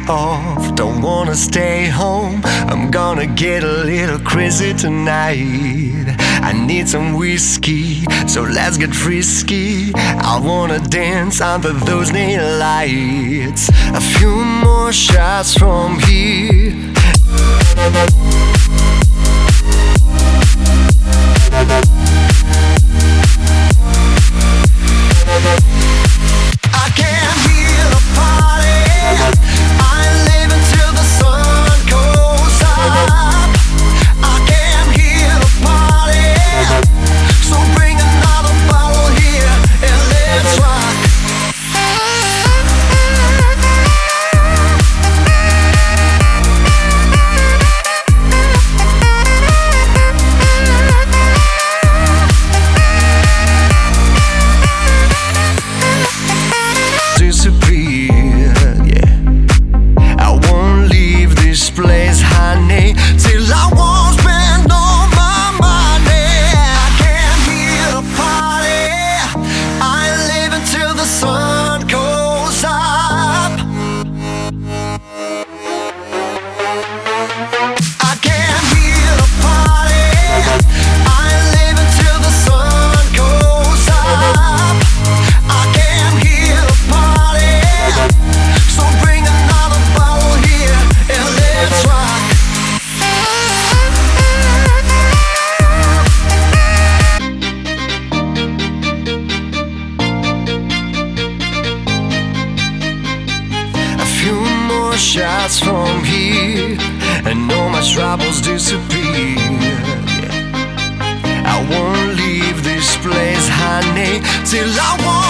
off, don't wanna stay home. I'm gonna get a little crazy tonight. I need some whiskey, so let's get frisky. I wanna dance under those neon lights. A few more shots from here. I can't hear the party. I live until the sun goes up. I can't hear the party. So bring another bottle here and let's rock. Disappeared, yeah. I won't leave this place, honey, till I won't spend all my money. I can't hear the party. I live until the sun goes up. I can't hear the party. I live until the sun goes up. I can't hear the party. So bring another bottle here and let's rock. A few more shots from here and all my troubles disappear. Yeah. I won't leave this place, honey, till I want